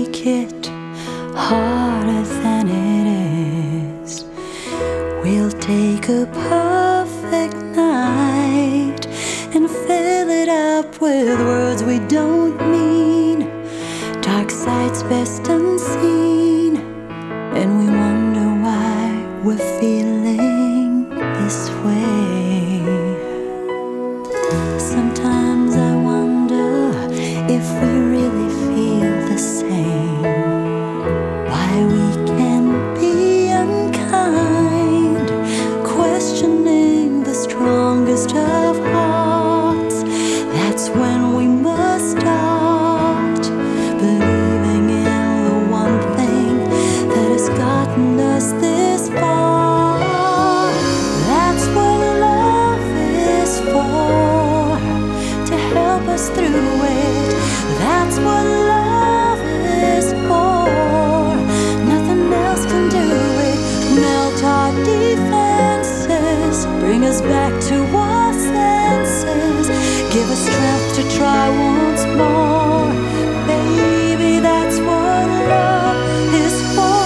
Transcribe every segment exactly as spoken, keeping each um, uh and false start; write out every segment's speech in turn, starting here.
make it harder than it is. We'll take a perfect night and fill it up with words we don't mean. Dark side's best unseen, and we wonder why we're feeling this way. Sometimes I wonder if we really feel the same. Why we can be unkind, questioning the strongest of hearts. That's when we must start believing in the one thing that has gotten us this far. That's what love is for, to help us through it. That's what love is for. Nothing else can do it. Melt our defenses, bring us back to our senses, give us strength to try once more. Baby, that's what love is for.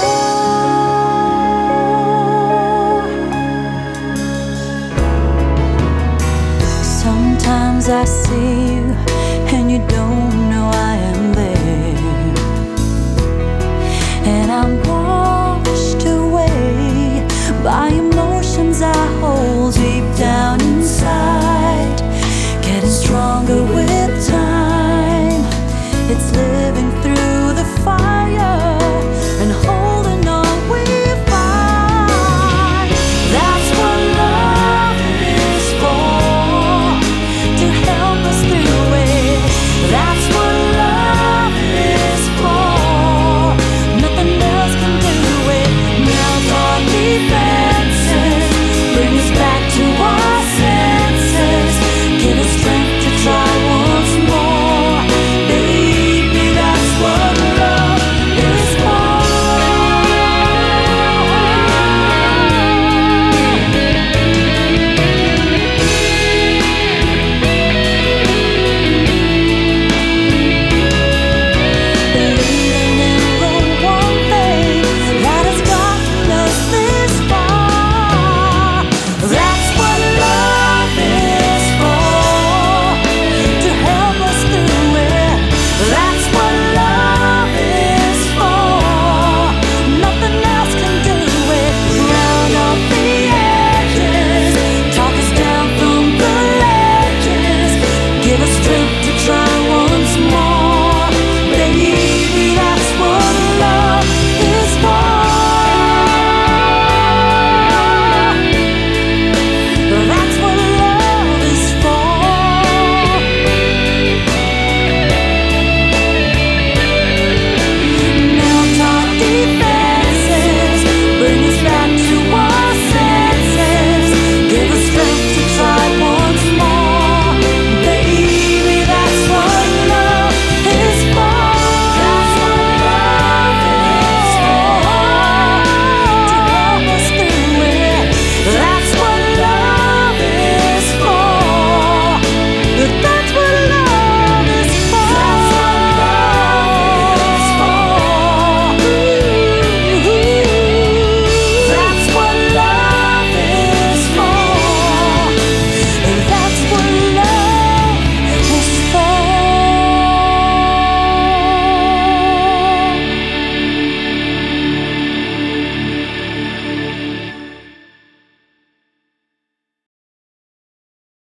Sometimes I see you and you don't know I am there, and I'm washed away by your